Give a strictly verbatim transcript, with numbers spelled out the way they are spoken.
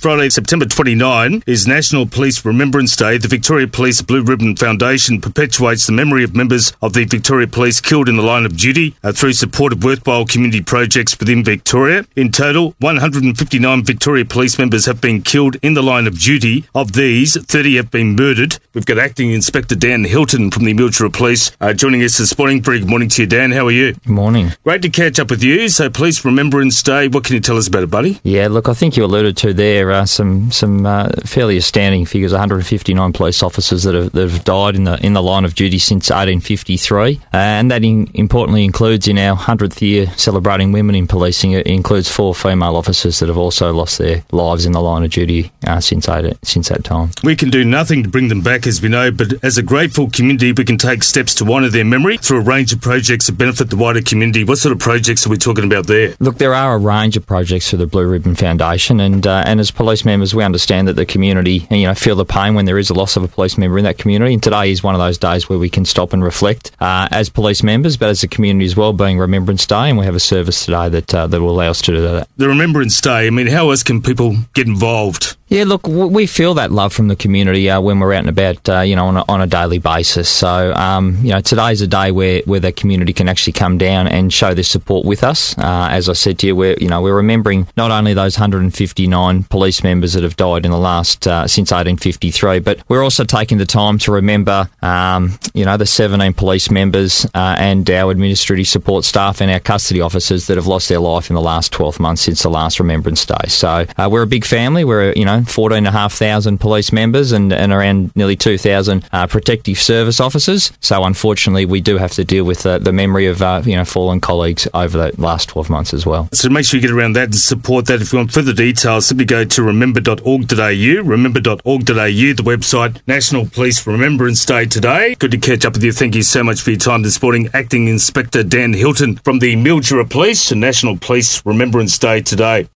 Friday, September twenty-ninth, is National Police Remembrance Day. The Victoria Police Blue Ribbon Foundation perpetuates the memory of members of the Victoria Police killed in the line of duty uh, through support of worthwhile community projects within Victoria. In total, one hundred fifty-nine Victoria Police members have been killed in the line of duty. Of these, thirty have been murdered. We've got Acting Inspector Dan Hilton from the Mildura Police uh, joining us this morning. Very good morning to you, Dan. How are you? Good morning. Great to catch up with you. So, Police Remembrance Day, what can you tell us about it, buddy? Yeah, look, I think you alluded to there uh, some some uh, fairly astounding figures. one hundred fifty-nine police officers that have, that have died in the in the line of duty since eighteen fifty-three, uh, and that in, importantly includes in our hundredth year celebrating women in policing. It includes four female officers that have also lost their lives in the line of duty uh, since eight, since that time. We can do nothing to bring them back, as we know, but as a grateful community, we can take steps to honour their memory through a range of projects that benefit the wider community. What sort of projects are we talking about there? Look, there are a range of projects through the Blue Ribbon Foundation, and uh, and as police members, we understand that the community, you know, feel the pain when there is a loss of a police member in that community. And today is one of those days where we can stop and reflect uh, as police members, but as a community as well, being Remembrance Day, and we have a service today that uh, that will allow us to do that. The Remembrance Day. I mean, how else can people get involved? Yeah, look, we feel that love from the community uh, when we're out and about, uh, you know, on a, on a daily basis. So, um, you know, today's a day where, where the community can actually come down and show their support with us. Uh, as I said to you, we're, you know, we're remembering not only those one hundred fifty-nine police members that have died in the last, uh, since eighteen fifty-three, but we're also taking the time to remember, um, you know, the seventeen police members uh, and our administrative support staff and our custody officers that have lost their life in the last twelve months since the last Remembrance Day. So, uh, we're a big family. We're, you know, fourteen thousand five hundred police members and, and around nearly two thousand uh, protective service officers. So unfortunately, we do have to deal with uh, the memory of uh, you know fallen colleagues over the last twelve months as well. So make sure you get around that and support that. If you want further details, simply go to remember dot org dot a u, remember dot org dot a u, the website. National Police Remembrance Day today. Good to catch up with you. Thank you so much for your time this morning. Acting Inspector Dan Hilton from the Mildura Police and National Police Remembrance Day today.